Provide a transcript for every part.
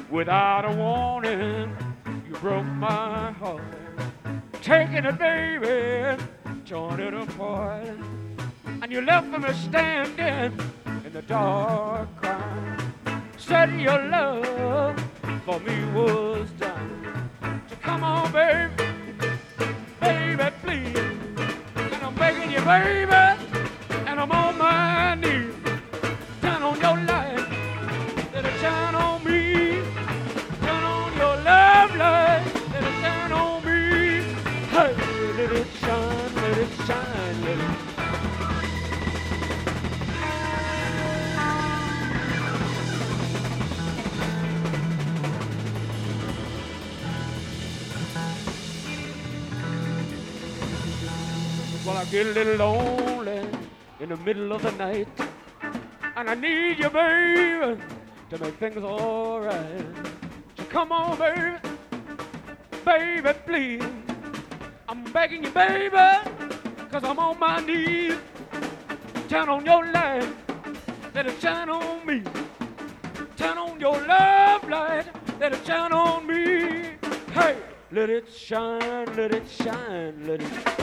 Without a warning, you broke my heart. Taking it, baby, torn it apart. And you left me standing in the dark crying. Said your love for me was done. So come on, baby, baby, please. And I'm begging you, baby, and I'm on my knees. Turn on your light, let it shine on me. Turn on your love light, let it shine on me. Hey, let it shine, let it shine, let it. Well, I get a little lonely in the middle of the night, and I need you, baby, to make things all right. So come on, baby, baby, please. I'm begging you, baby, cause I'm on my knees. Turn on your light, let it shine on me. Turn on your love light, let it shine on me. Hey, let it shine, let it shine, let it shine.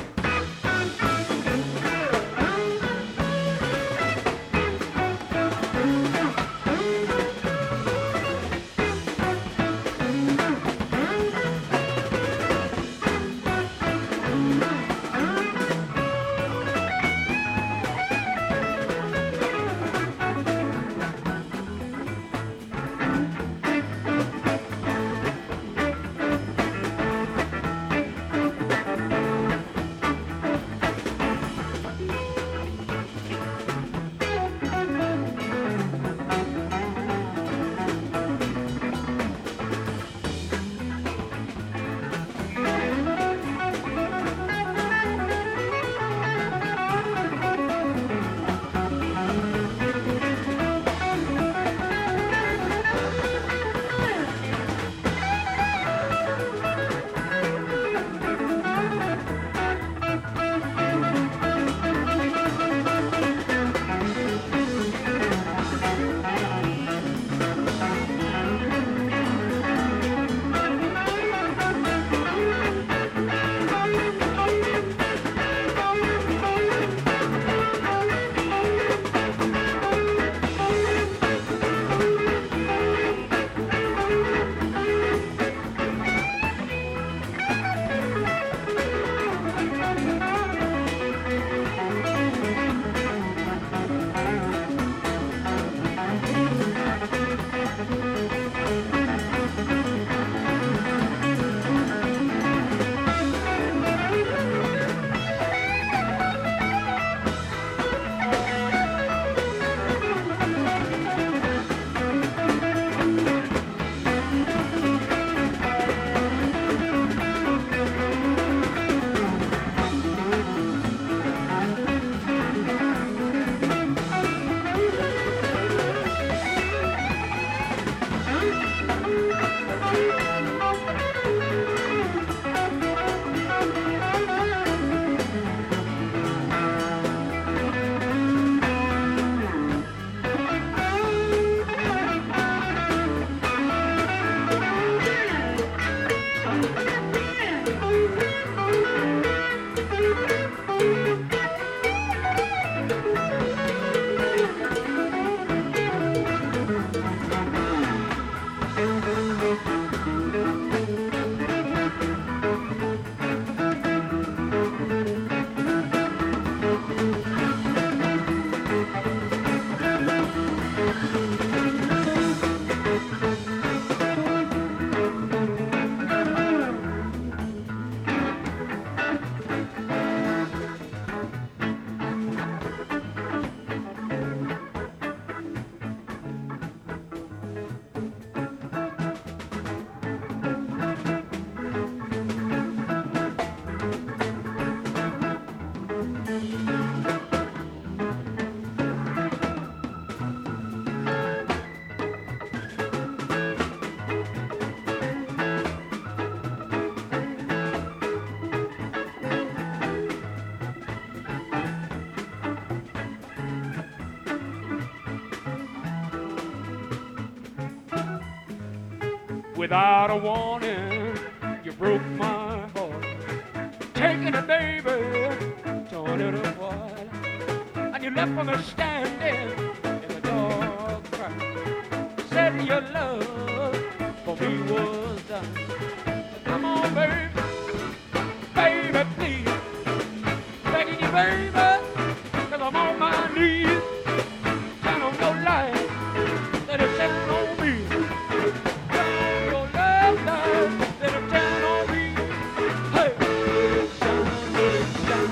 Without a warning, you broke my heart. Taking a baby, torn it apart. And you left me standing in the dark crowd. Said your love for me was done. Come on, baby, baby, please. Begging you, baby, 'cause I'm on my knees. Turn on your light, let it shine on me. Turn your love light, let it shine on me. Hey, let it shine, let it shine.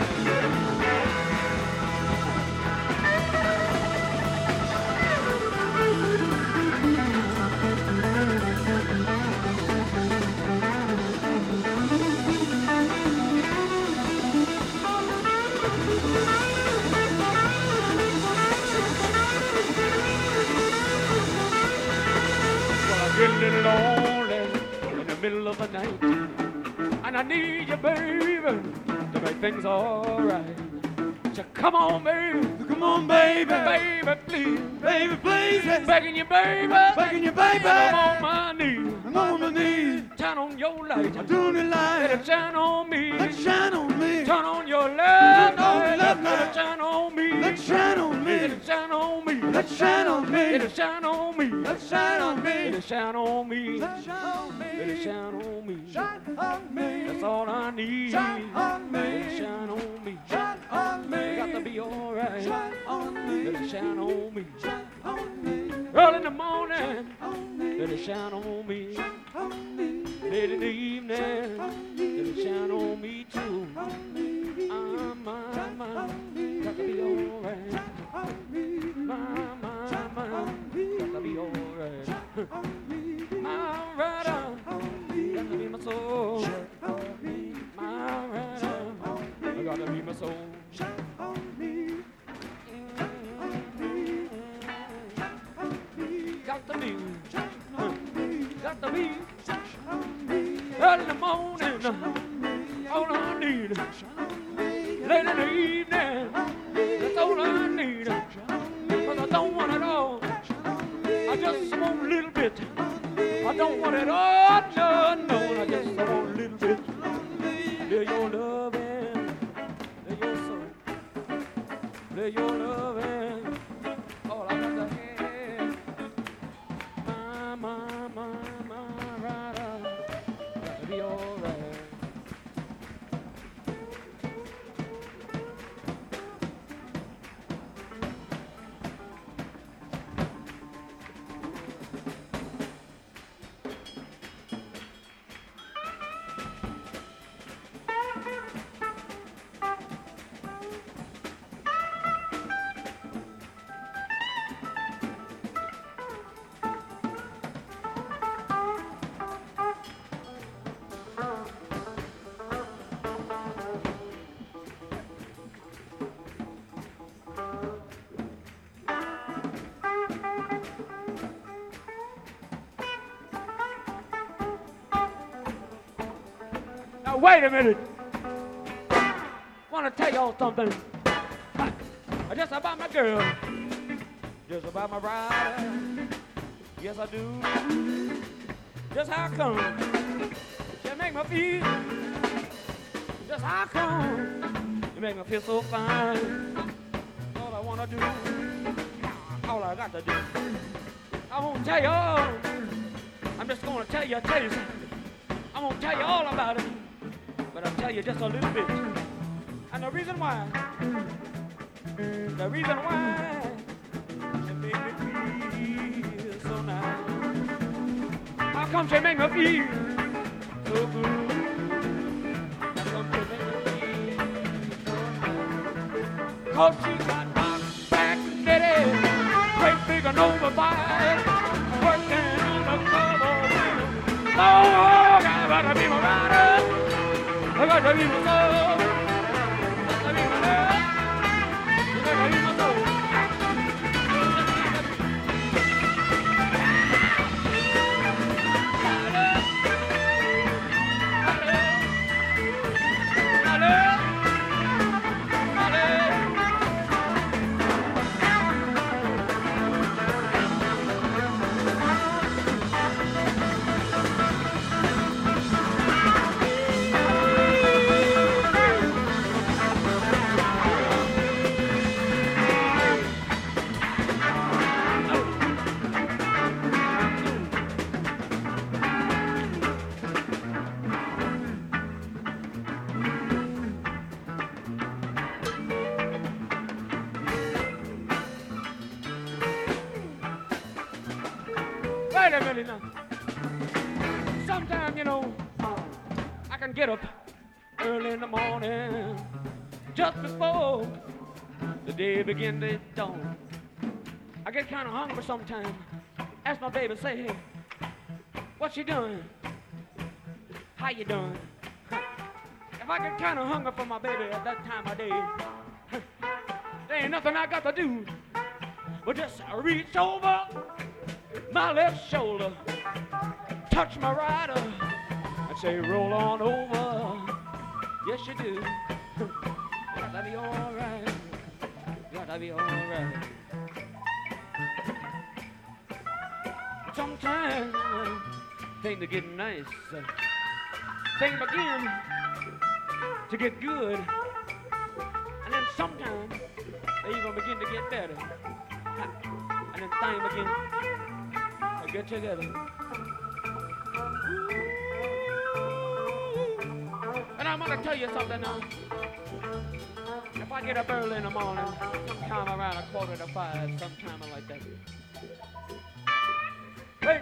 Get a little lonely in the middle of the night, and I need you, baby, to make things alright. So come on, baby, baby, please, Baby, please, yes. begging you, baby, Begging you, baby. I'm on my knees. I'm on my knees. Turn on your light, I'm doing it let it light. shine on me. Let it shine on me. Turn on your love, Turn on your love let light. it shine on me. Let it shine on Let me. it shine on me. Let it shine on me. Let it shine on me. Let it shine on me. Let it shine on me. Let it shine on me. Let it shine on me. Shine on me. That's all I need. Shine on me. Let it shine on me. Shine on me. It got to be alright. Shine on me. Let it shine on me. Shine on me. Early in the morning, On me. let it shine on me. On me. Late in the evening, let it shine on me too. On me. My, got to be alright. On me. My, got to be alright. On me. My rider, got to be my soul. On me. My rider, I got to be my soul. On me. Got to be, On me. got to be. On me. Early in the morning, all I need. Late in the evening, that's all I need. 'Cause I don't want it all. I just want a little bit. I don't want it all, no, no. I just want a little bit. Lay your love in, lay your soul, lay your love in. All I got to have. My rider, got to be alright. Now wait a minute. Want to tell y'all something. Just about my girl. Just about my bride. Yes, I do. Just how come she make me feel. Just how come you make me feel so fine. All I want to do. All I got to do. I won't tell y'all. I'm just going to tell you something. I won't tell you all about it. But I'll tell you just a little bit. And the reason why she made me feel so nice. How come she make me feel so good? How come she make me feel so nice? 'Cause she got my back daddy, great big and overbite, working on the cover wheel. Oh, I gotta be my rider. I gotta be my soul. I gotta be my love. I gotta be my soul. a minute now. Sometimes, you know, I can get up early in the morning, just before the day begin to dawn. I get kind of hungry sometimes. Ask my baby, say, hey, what you doing? How you doing? If I get kind of hungry for my baby at that time of day, there ain't nothing I got to do but just reach over my left shoulder, touch my rider, and say, roll on over. Yes, you do. You gotta be all right. You gotta be all right. Sometimes things are getting nice. Things begin to get good. And then sometimes they even begin to get better. And then things begin to get together. And I'm gonna tell you something now. If I get up early in the morning, sometime around 4:45, sometime like that. Hey!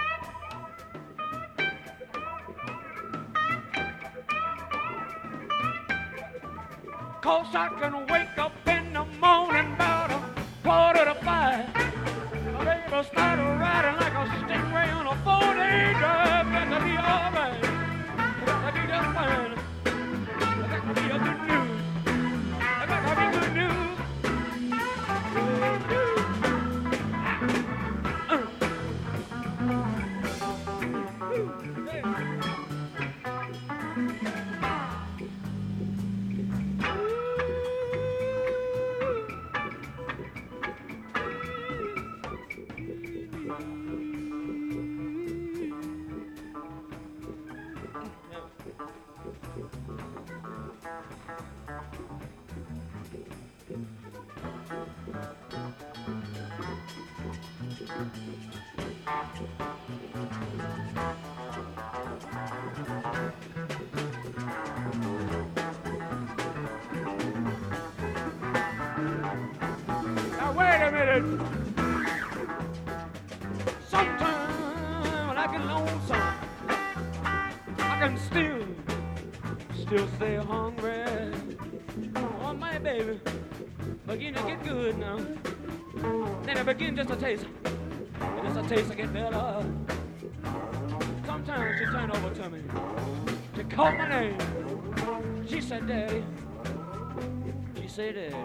Cause I can wake up in the morning about 4:45. My baby start riding like a stingray on a 4-day drive. Better be alright. Better be just fine. Better be a good news. Better be good news. Now wait a minute. Sometimes when I get lonesome, I can still stay hungry. Oh my baby, begin to get good now. Then I begin just a taste. Just a taste to get better. Sometimes she turned over to me. She called my name. She said, Daddy. She said, Daddy.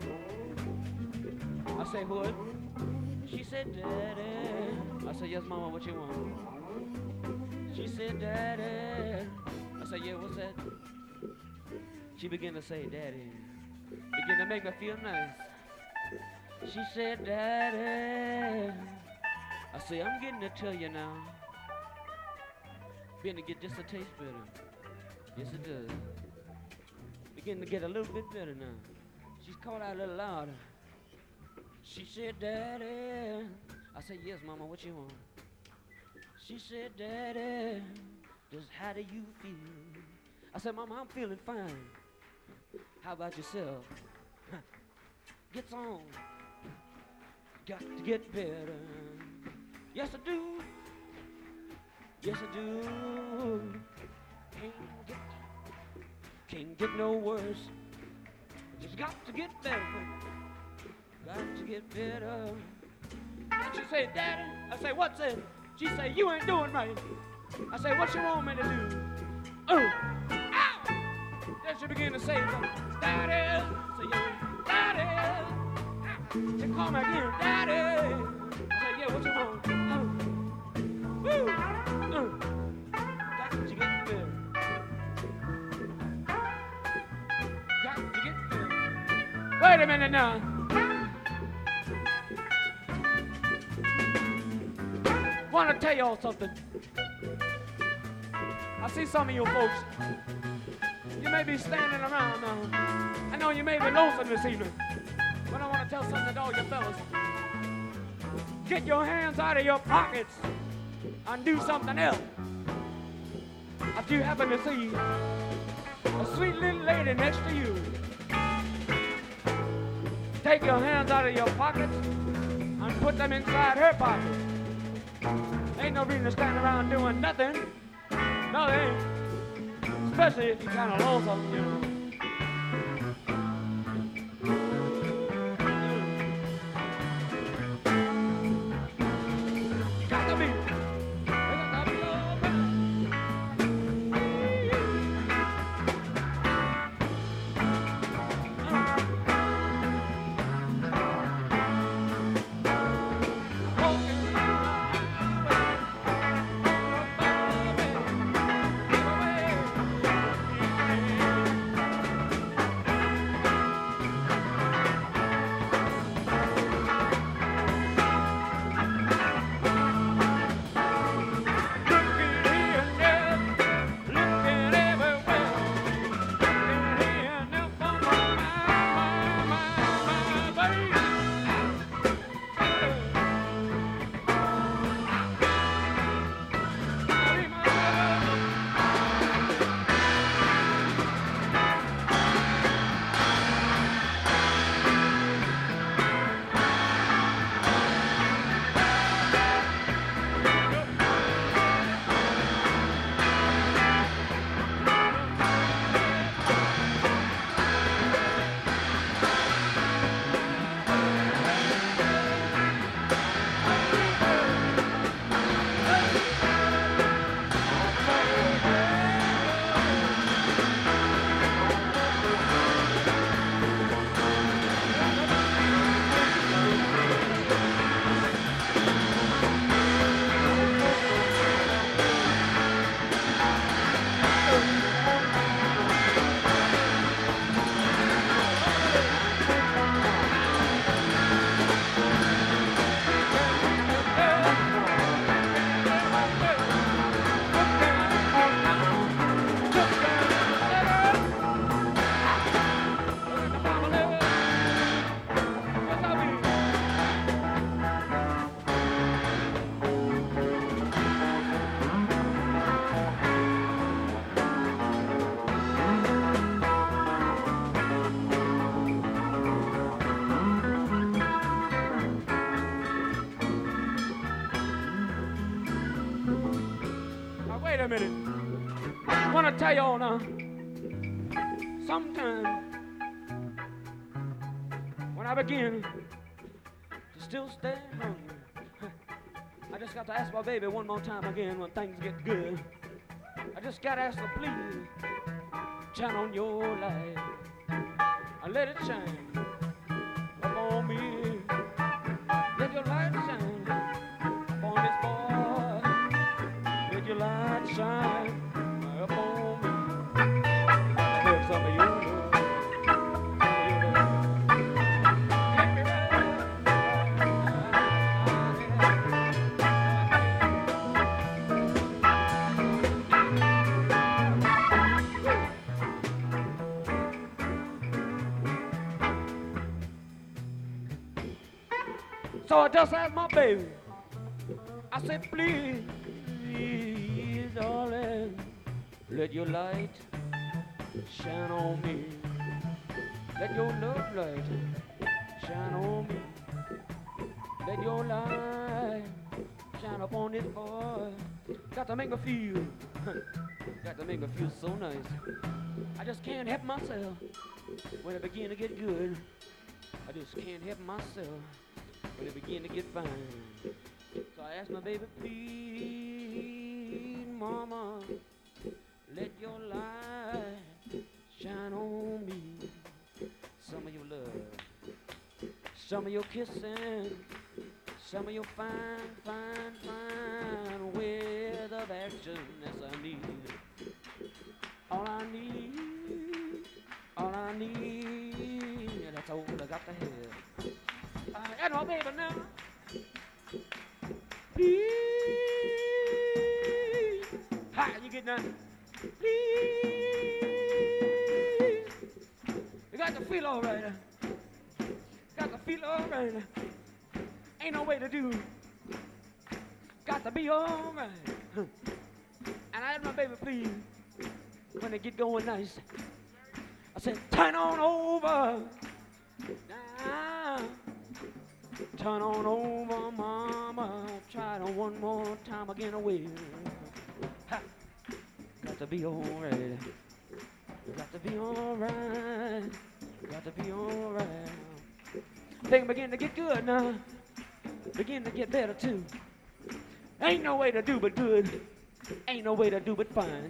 I say, what? She said, Daddy. I said, yes, Mama, what you want? She said, Daddy. I said, yeah, what's that? She began to say, Daddy. Began to make me feel nice. She said, Daddy. I say, I'm getting to tell you now. Begin to get just a taste better. Yes, it does. Begin to get a little bit better now. She's called out a little louder. She said, Daddy. I said, yes, Mama, what you want? She said, Daddy, just how do you feel? I said, Mama, I'm feeling fine. How about yourself? Gets on. Got to get better. Yes, I do. Yes, I do. Can't get no worse. Just got to get better. Got to get better. And she said, Daddy. I say, what's it? She say, you ain't doing right. I say, what you want me to do? Oh, ow! Then she began to say, Daddy. I say, yeah, Daddy. Ow. She called me again, Daddy. I say, yeah, what you want? Oh, woo, got to get better. Got to get better. Wait a minute now. Want to tell y'all something. I see some of you folks. You may be standing around now. I know you may be lonesome this evening, but I want to tell something to all you fellas. Get your hands out of your pockets and do something else. If you happen to see a sweet little lady next to you, take your hands out of your pockets and put them inside her pocket. Ain't no reason to stand around doing nothing. No, there ain't. Especially if you're kind of lonesome, you know. Got to be. Got to be all right. Now, wait a minute. I want to tell y'all now. Sometimes when I begin to still stay hungry, I just got to ask my baby one more time again when things get good. I just got to ask her, please, shine on your light. I let it shine upon me. Let your light shine upon this boy. Let your light shine upon me. I heard some of you love. So I just asked my baby, I said, please, darling, let your light shine on me. Let your love light shine on me. Let your light shine upon this boy. Got to make me feel, got to make me feel so nice. I just can't help myself when I begin to get good. I just can't help myself when it begin to get fine. So I asked my baby, please, mama, let your light shine on me. Some of your love, some of your kissing, some of your fine, fine, fine with affection. That's I need. All I need, all I need, yeah, that's all I got to have. And my baby now, please, hi, you get done, please, you got to feel all right, got to feel all right, ain't no way to do, got to be all right, and I asked my baby, please, when they get going nice, I said, turn on over, now. Turn on over, mama. Try it on one more time again. I will. Ha. Got to be alright. Got to be alright. Got to be alright. Things begin to get good now. Begin to get better too. Ain't no way to do but good. Ain't no way to do but fine.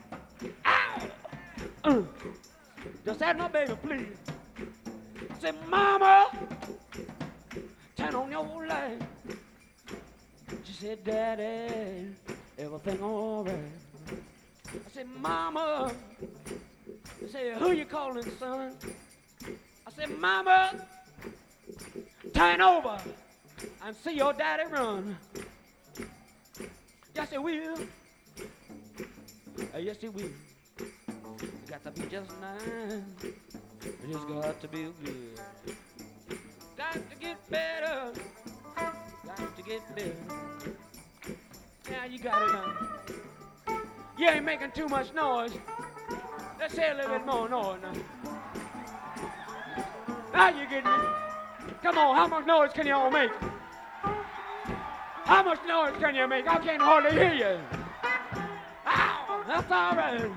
Ow! Just ask my baby, please. I said, Mama, turn on your light. She said, Daddy, everything all right. I said, Mama. I said, who you calling, son? I said, Mama, turn over and see your daddy run. Yes, it will. Yes, it will. Got to be just nice. It just got to be good. Got to get better. Got to get better. Now you got it now. You ain't making too much noise. Let's say a little bit more noise now. Now you getting it. Come on, how much noise can y'all make? How much noise can you make? I can't hardly hear you. Ow, that's all right.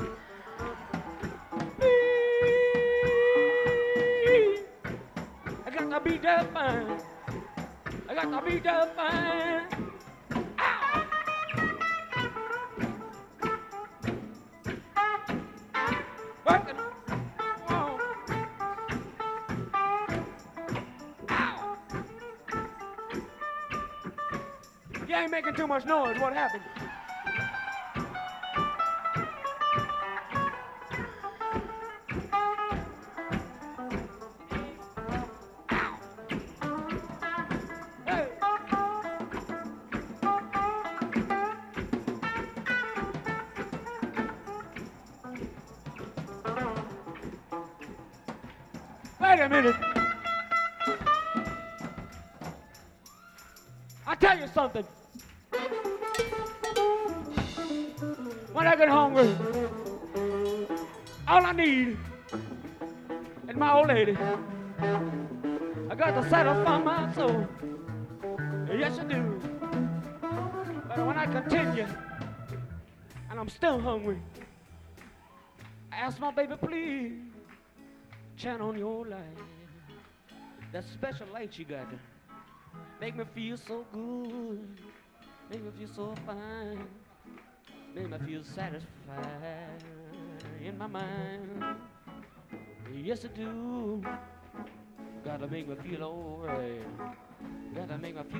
I got to be just fine. I got to be just fine. Ow. Working. Whoa. Ow. You ain't making too much noise. What happened? Wait a minute. I'll tell you something. When I get hungry, all I need is my old lady. I got to satisfy my soul. Yes, I do. But when I continue and I'm still hungry, I ask my baby, please, turn on your light. That special light you got. Make me feel so good. Make me feel so fine. Make me feel satisfied in my mind. Yes, I do. Gotta make me feel alright. Gotta make me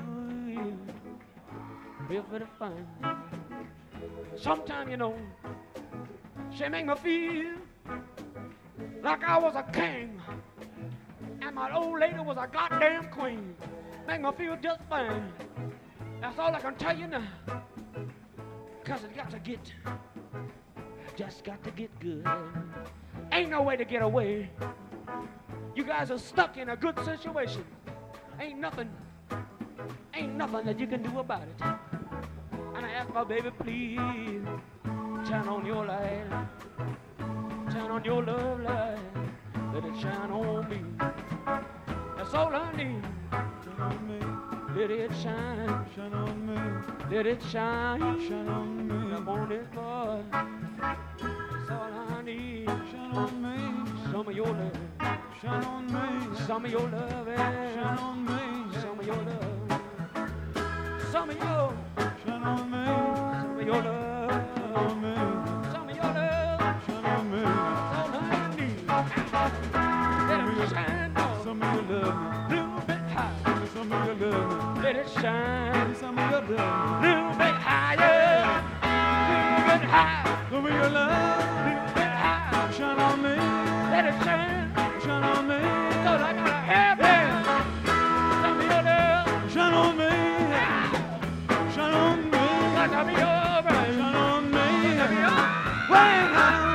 feel very fine. Sometimes, you know, she make me feel like I was a king and my old lady was a goddamn queen. Make me feel just fine. That's all I can tell you now. Cause it got to get, just got to get good. Ain't no way to get away. You guys are stuck in a good situation. Ain't nothing that you can do about it. And I ask my baby, please, turn on your light. Turn on your love light. Let it shine on me. That's all I need. Shine on me. Let it shine. Shine on me. Let it shine. Shine on me. Up on this boy. That's all I need. Shine on me. Some of your love. Shine on me. Some of your love. Shine on me. Some of your love. Some of your. Shine on me. Some of your love. Shine on me. Some of your love. Shine on me. That's all I need. Let it shine on. Some of your love. Little bit high. Some of your love. Let it shine. Some of your love. Little bit higher. Little bit high. Some of your love. Little bit high. Shine on me. Let it shine. Shine on me. So I gotta have it. Some of your love. Shine on me. Shine on me. Got to be alright. Shine on me. Got to be alright. Shine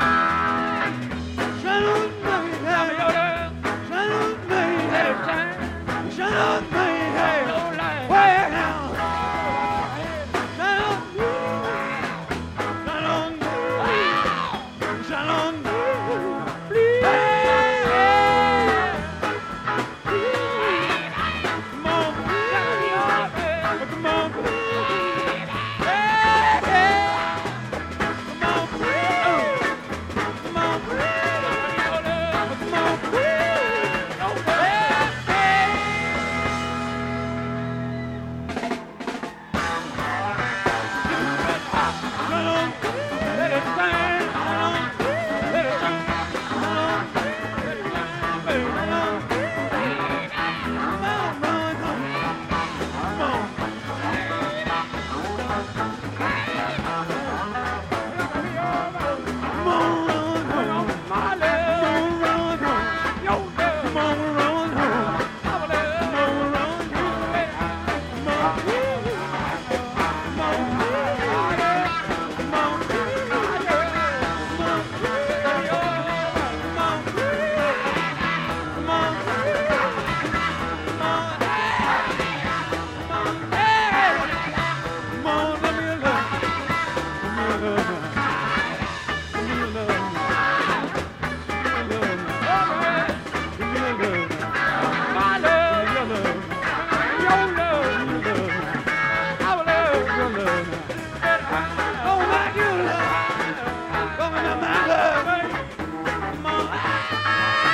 on me. Some of your love. Shine on me. Let it shine. Shine on me. No light. Way down. Shine on me. Shine on me. Shine on me. Come on, run home. My Come on, love, run home. your love, Come on, run home. our love. Come on, run home. Come on, come on, come on, let me love. Let me love. Let me love. Let me love. Let me love. My love, Let me love. your love, Let me love. our love. Your love. Oh, my your love. Coming up my love. Come on.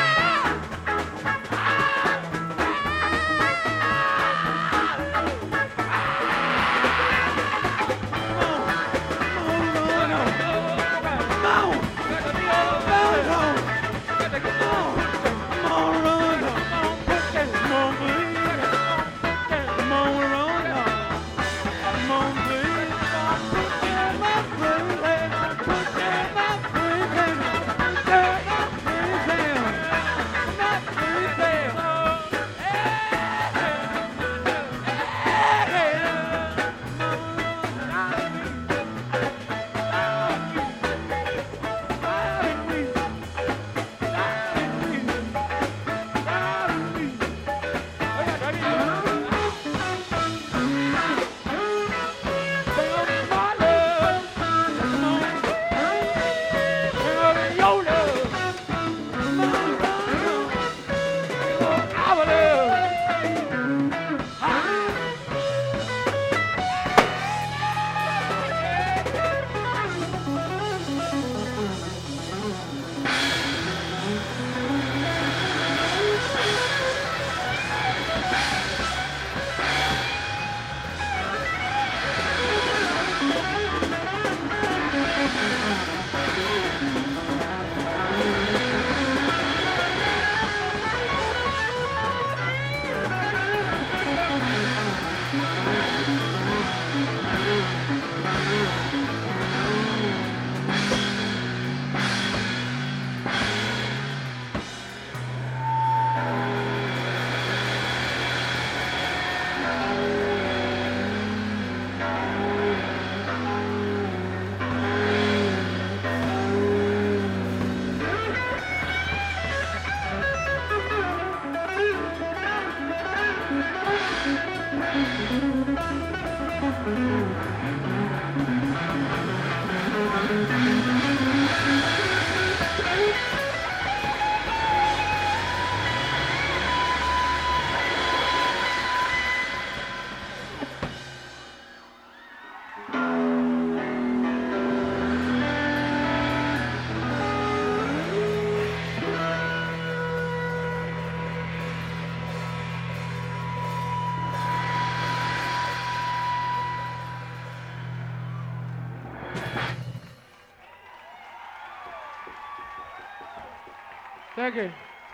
Thank you.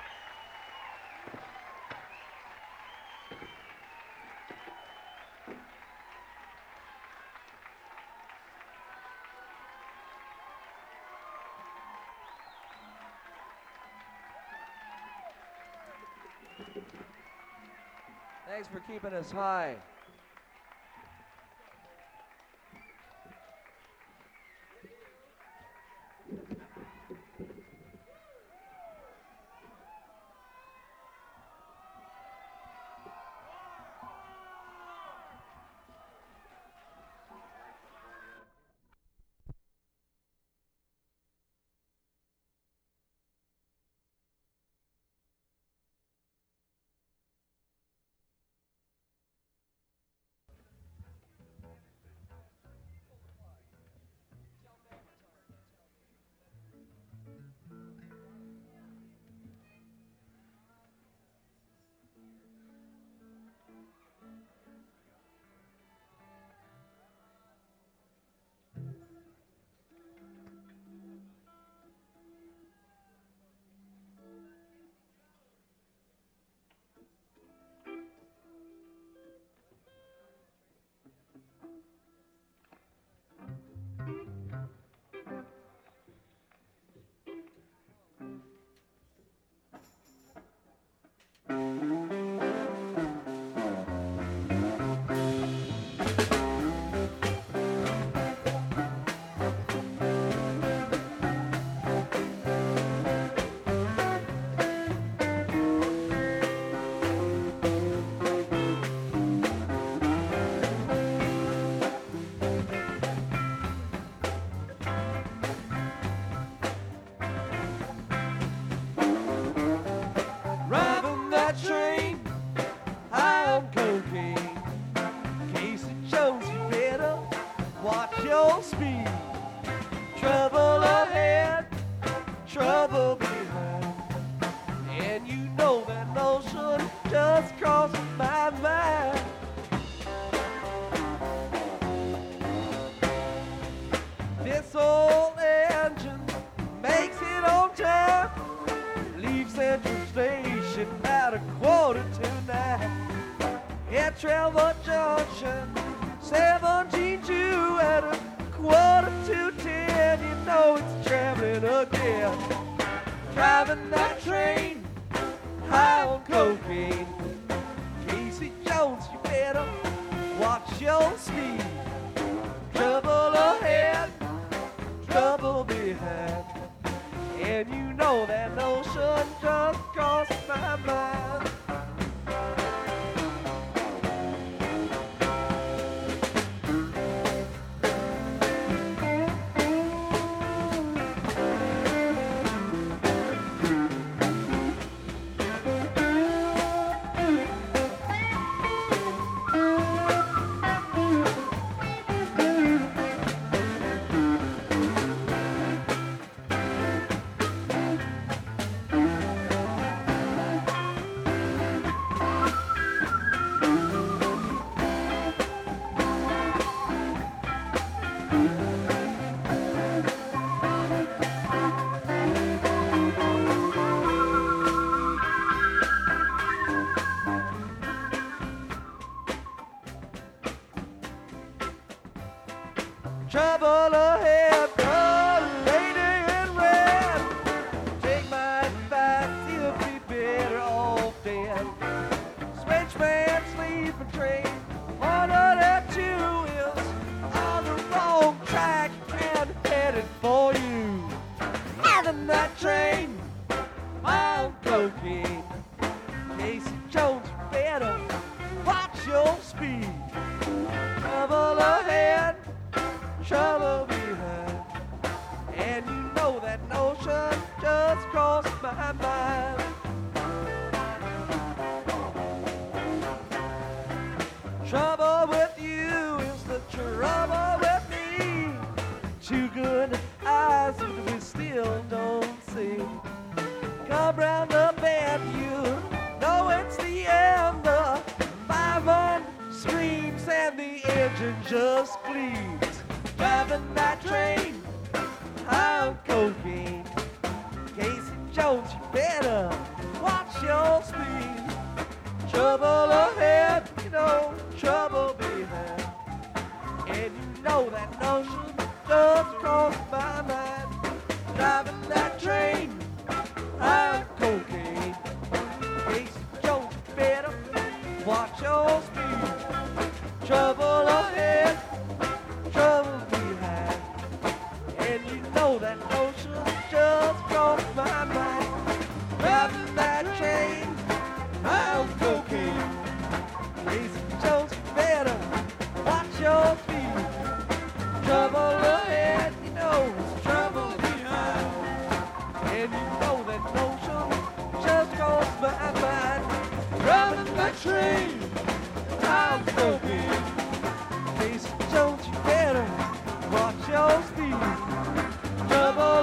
Thanks for keeping us high. your speed. Trouble ahead, trouble behind. And you know that notion just crossed my mind. This old engine makes it on time. Leaves Central Station at 8:45. At Trevor Junction, 17-2 at 9:45. You know it's traveling again. Driving that train, high on cocaine. Casey Jones, you better watch your speed. Trouble ahead, trouble behind. And you know that notion just crossed my mind. Trouble ahead, lady in red. Take my advice, you'll be better off dead. Switchman, sleeping train, under that you is on the wrong track and headed for you. Having that train on cocaine. Casey Jones, you better watch your speed. Trouble ahead, trouble behind. And you know that notion just crossed my mind. Trouble with you is the trouble with me. Two good eyes that we still don't see. Come round the bend, you know it's the end. The 5-1 screams and the engine just bleeds. Driving that train, high on cocaine. Casey Jones, you better watch your speed. Trouble ahead, you know, trouble behind. And you know that notion just crossed my mind. Driving that train, high on cocaine. Casey Jones, you better watch your speed. Trouble ahead, trouble behind. And you know that notion just crossed my mind. Driving that train, high on cocaine. Casey Jones, you better watch your speed. Trouble ahead, you know it's trouble behind. And you know that notion just crossed my mind. Driving that train, high on cocaine. Casey Jones, you better watch your speed. Trouble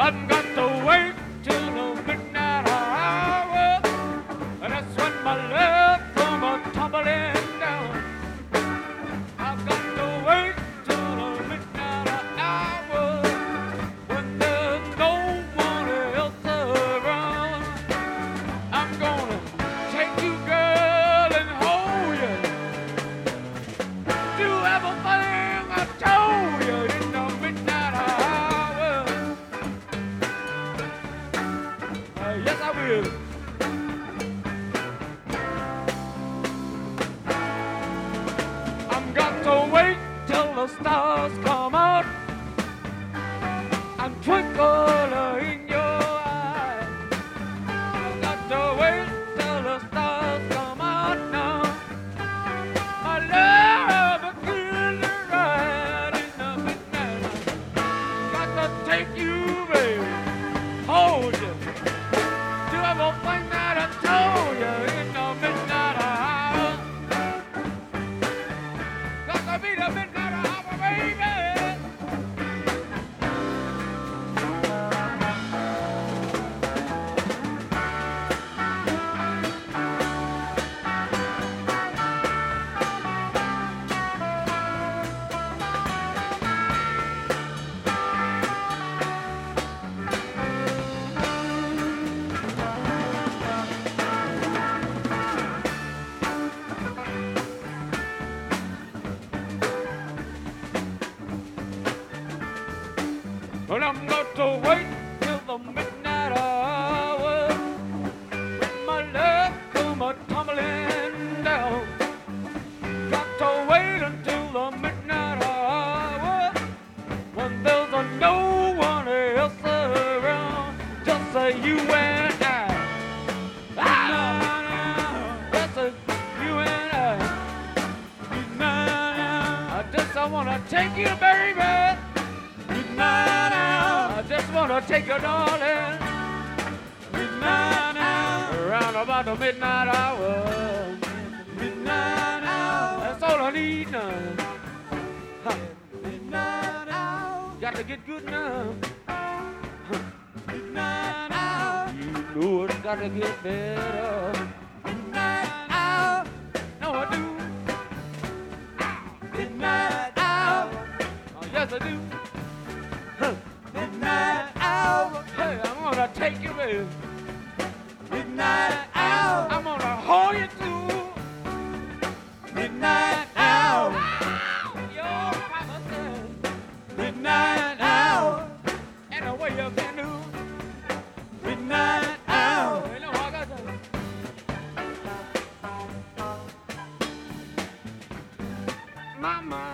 I've got to wait till the midnight hour. And that's when my love come a tumbling down. I've got to wait till the midnight hour when there's no one else around. I'm gonna take you, girl, and hold you. Do everything I told you in the midnight hour. Yes, I will. I'm got to wait till the stars come out and twinkle in your eyes. I've got to wait till the stars come out now. My love is feeling right in the midnight. Got to take you, baby, hold you, do everything that I told you in the midnight hour. Got to be the midnight hour, baby. But I'm got to wait till the midnight hour when my love come a tumbling down. Got to wait until the midnight hour when there's no one else around. Just say you and I. Just say you and I wanna take you, baby. Midnight hour. I just wanna take you, darling. Midnight hour. Around about the midnight hour. Midnight hour. That's all I need now. Midnight hour. Got to get good now. Midnight hour. You know it's got to get better. Midnight hour. No, I do. Midnight hour. Oh, yes, I do. Midnight hour. Hey, I'm gonna take you with. Midnight hour. I'm gonna hold you through. Midnight hour. Your papa said. Midnight hour. And the way you can do. Midnight hour. You know what I got to do? Mama.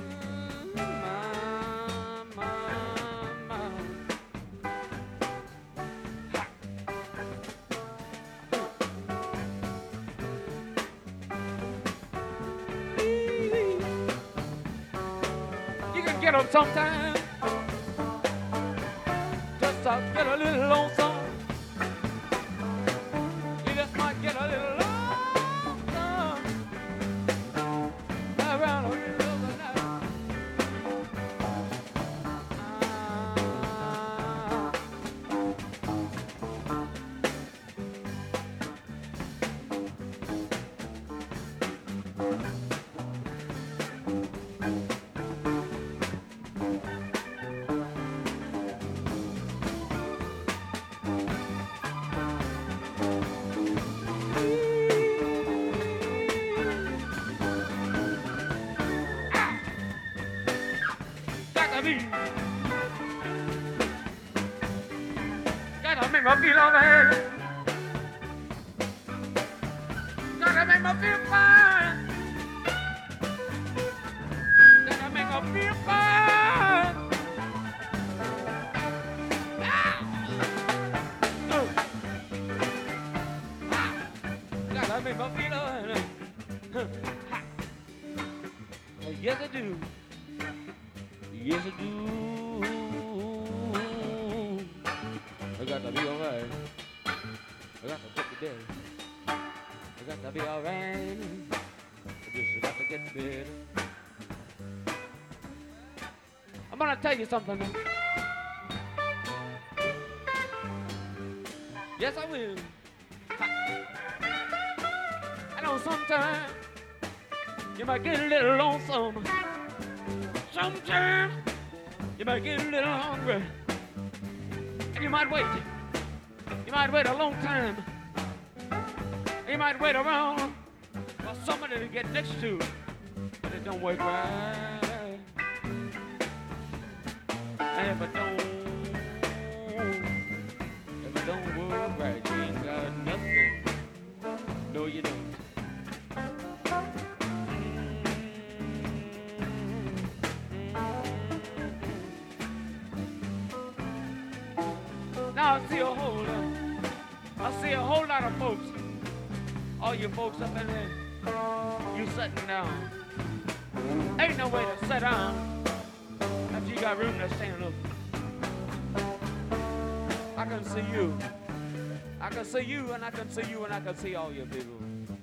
Get them sometime, just get a little lonesome. You just might get a little lonesome around a little night. Gotta make me feel alright. Gotta make me feel fine. Gotta make me feel fine. Gotta make me feel alright. Yes, I do. Yes, I do. I got to be alright. I got to put the day. I got to be alright. I just got to get better. I'm gonna tell you something. Yes, I will. I know sometimes you might get a little lonesome. Sometimes you might get a little hungry. And you might wait. You might wait a long time. You might wait around for somebody to get next to. But it don't work right. And if it don't work right, you ain't got nothing. No, you don't. Now I see a whole lot of folks. All you folks up in there, you sitting down. Ain't no way to sit down after you got room to stand up. I can see you. I can see you, and I can see you, and I can see all you people.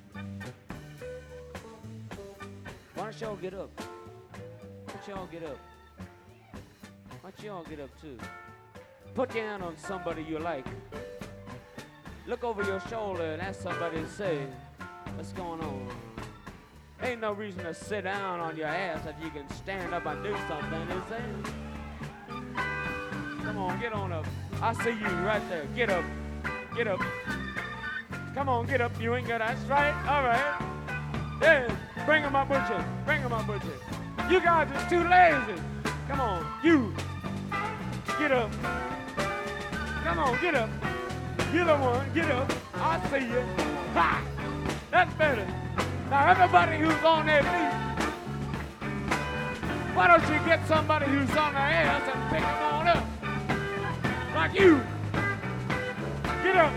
Why don't y'all get up? Why don't y'all get up? Why don't y'all get up too? Put your hand on somebody you like. Look over your shoulder and ask somebody to say, what's going on? Ain't no reason to sit down on your ass if you can stand up and do something, is there? Come on, get on up. I see you right there. Get up. Get up. Come on, get up. You ain't got that's right. All right. Yeah. Bring him up with you. Bring him up with you. You guys are too lazy. Come on. You. Get up. Come on, get up. You're the one. Get up. I see you. Ha! That's better. Now, everybody who's on their feet, why don't you get somebody who's on their ass and pick them on up? Like you. Get up.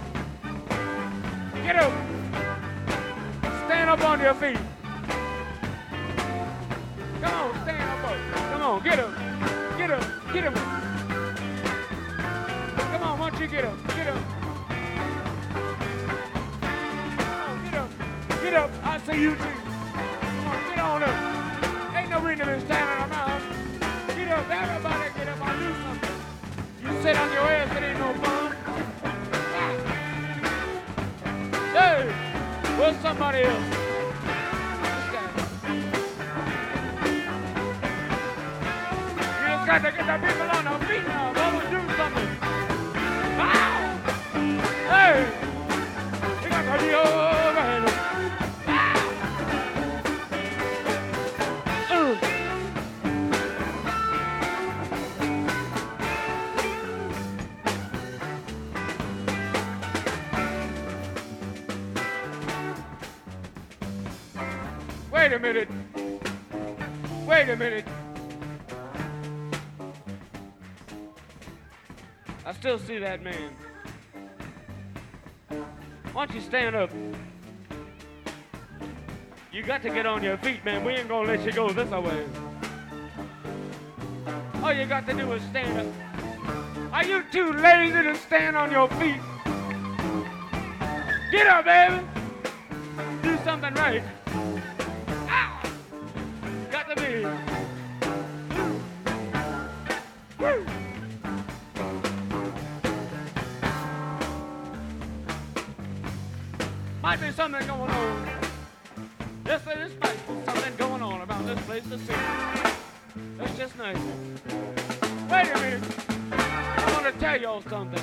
Get up. Stand up on your feet. Come on, stand up. Come on, get up. Get up. Get up. Come on, why don't you get up? Get up. Come on, get up. Get up. I see you too. Come on, get on up. Ain't no reason to be standing around. Get up. Everybody get up. I'll do something. You sit on your ass, it ain't no fun. Hey, where's somebody else? You just got to get the people on their feet now. Brother, do something. Wow! Hey, you got to be over here. Wait a minute. Wait a minute. I still see that man. Why don't you stand up? You got to get on your feet, man. We ain't gonna let you go this way. All you got to do is stand up. Are you too lazy to stand on your feet? Get up, baby. Do something right. Got to be. Woo. Might be something going on. Yes, there is something going on around this place to see. That's just nice. Wait a minute. I want to tell y'all something.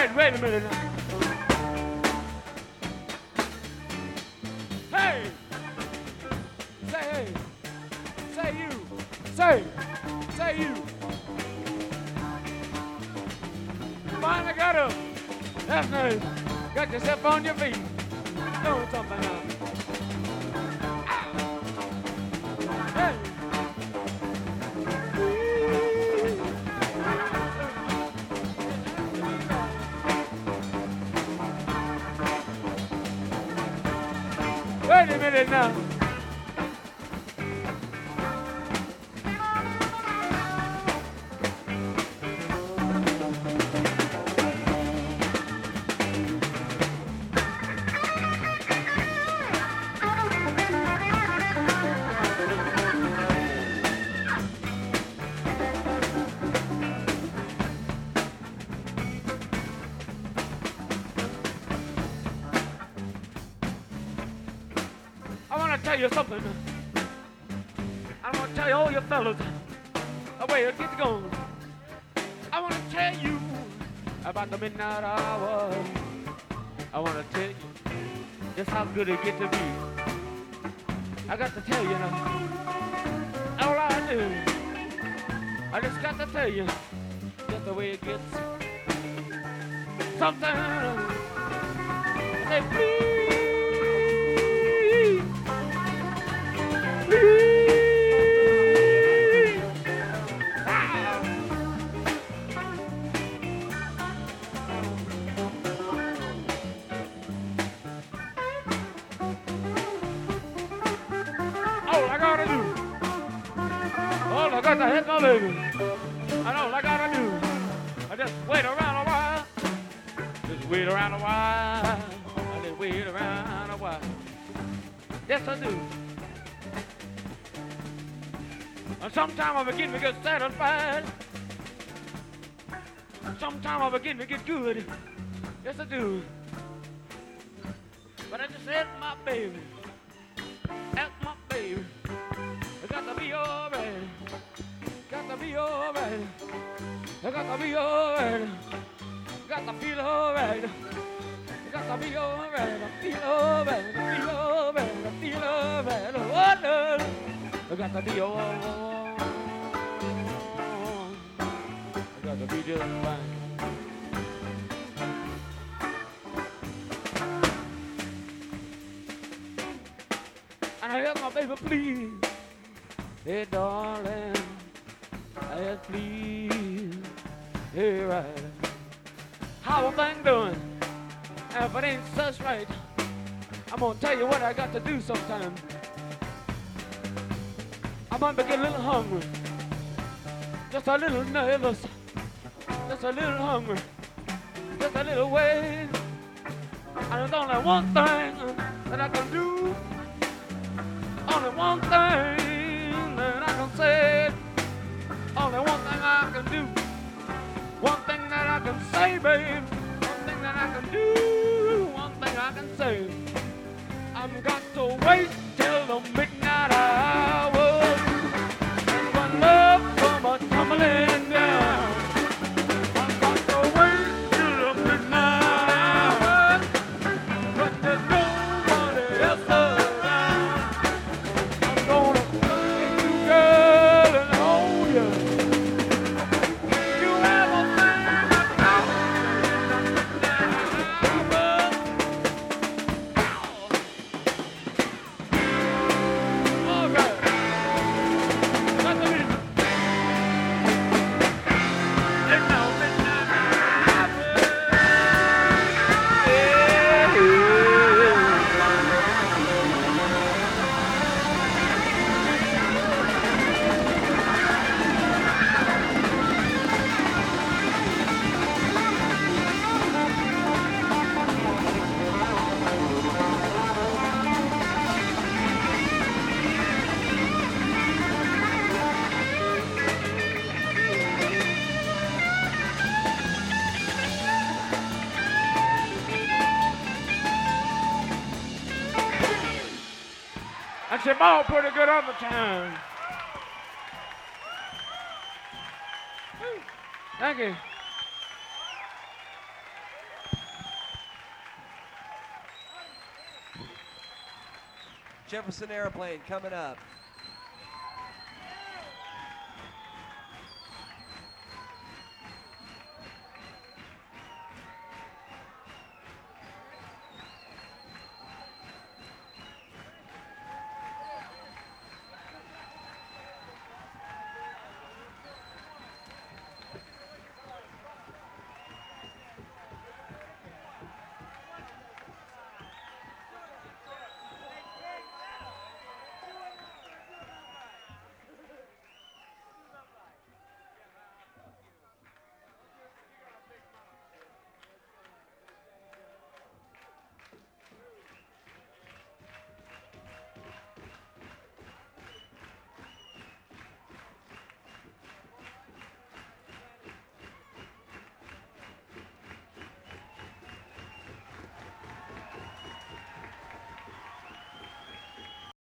wait a minute now. Hey! Say you. Say you. Finally got up. That's nice. Got yourself on your feet. Doing something now. Hey! Wait a minute now. Tell you something. I want to tell you, all you fellas, wait, get going. I want to tell you about the midnight hour. I want to tell you just how good it gets to be. I got to tell you now, all I do, I just got to tell you just the way it gets. Sometimes they please. All I gotta do, all I got to hit my baby, and all I gotta do, I just wait around a while, just wait around a while, I just wait around a while. Yes, I do. And sometimes I begin to get satisfied. Sometimes I begin to get good. Yes, I do. But I just ask my baby. Ask my baby. I got to be alright. Got to be alright. I got to be alright. Got to feel alright. I got to be alright. I feel alright. I feel alright. I feel alright. Oh, Lord. I got to be alright. To be just fine. And I ask my baby, please, hey darling, I ask please, hey right, how a thing doing? And if it ain't such right, I'm gonna tell you what I got to do sometime. I might be getting a little hungry, just a little nervous. Just a little hungry, just a little way. And there's only one thing that I can do. Only one thing that I can say. Only one thing I can do. One thing that I can say, babe. One thing that I can do. One thing I can say. I've got to wait till the midnight hour. And when love comes tumbling down. And she balled pretty good on the time. Thank you. Jefferson Airplane coming up.